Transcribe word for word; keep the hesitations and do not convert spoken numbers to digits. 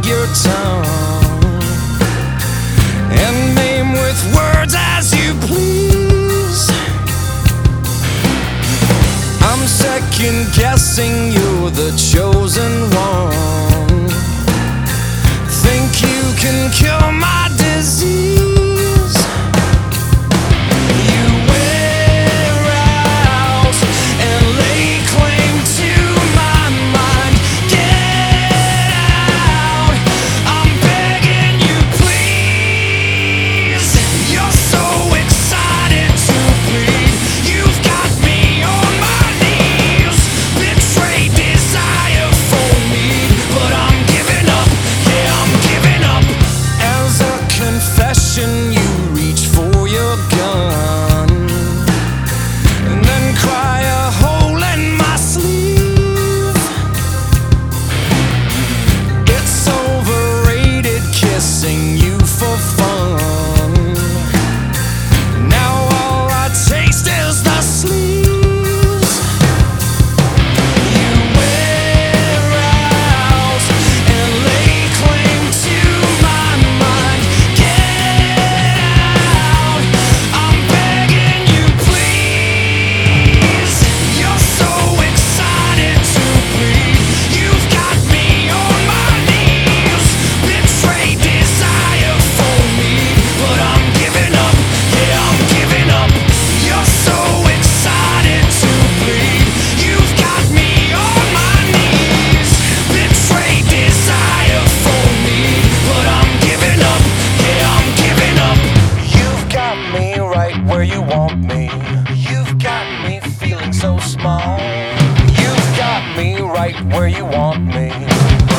your tongue and name with words as you please. I'm second guessing you're the chosen one. Think you can cure my disease? You reach for your gun and then cry a hole in my sleeve. It's overrated kissing you for fun. Now all I taste is the sleeves. You wear out and lay claim to my mind. Where you want me, you've got me feeling so small. You've got me right where you want me.